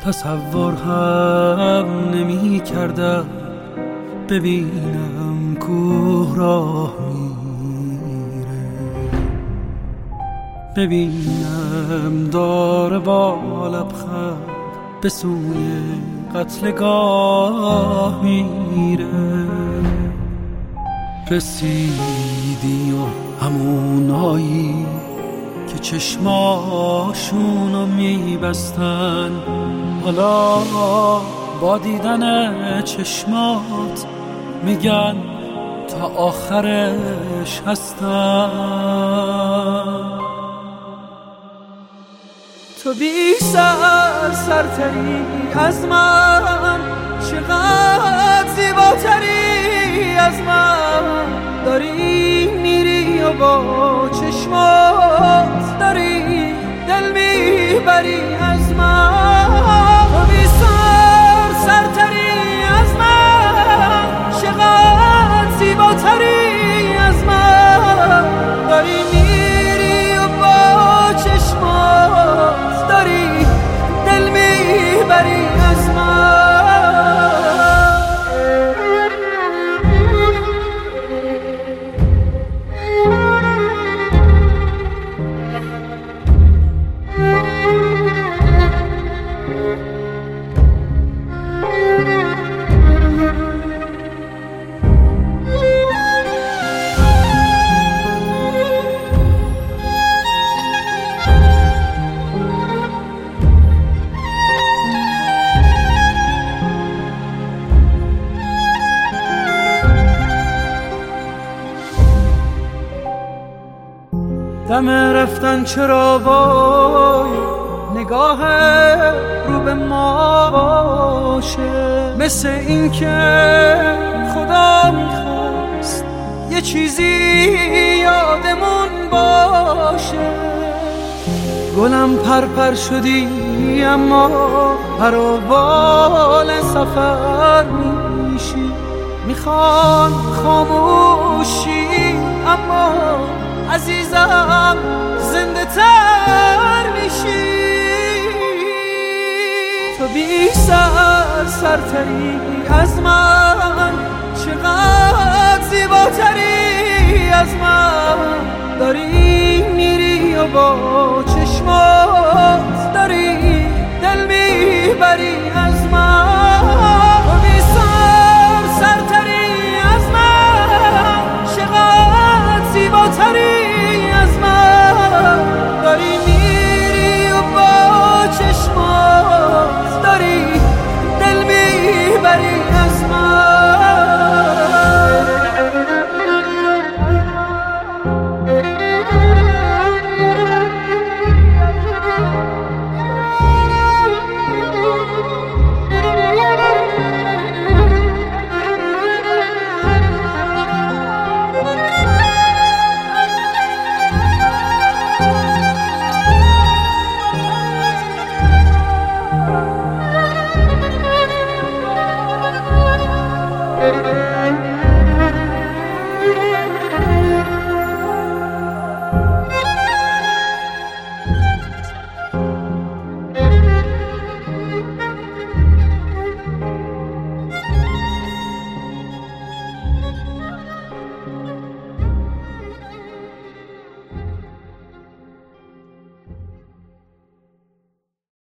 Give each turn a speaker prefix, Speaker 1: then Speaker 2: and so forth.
Speaker 1: تصور هم نمی کردم ببینم کوه راه میره، ببینم داره با لبخند به سوی قتلگاه میره. رسیدی و همونایی که چشماشونو میبستن حالا با دیدن چشمات میگن تا آخرش هستن. تو بی سرتری از من، چقدر زیباتری از من، داری میری و با چشمات داری دل میبری از من. تو بی سرتری از من، چقدر زیباتری از من، داری میری و با چشمات داری دل میبری از من. دم رفتن چرا وای نگاه رو به ما باشه، مثل این که خدا میخواست یه چیزی یادمون باشه. گلم پرپر شدی اما پر و بال سفر میشی، میخوان خاموشی اما عزیزم زنده تر میشی. تو بی سرتری از من، چقدر زیباتری از من، داری میری و با چشمات داری دل میبری از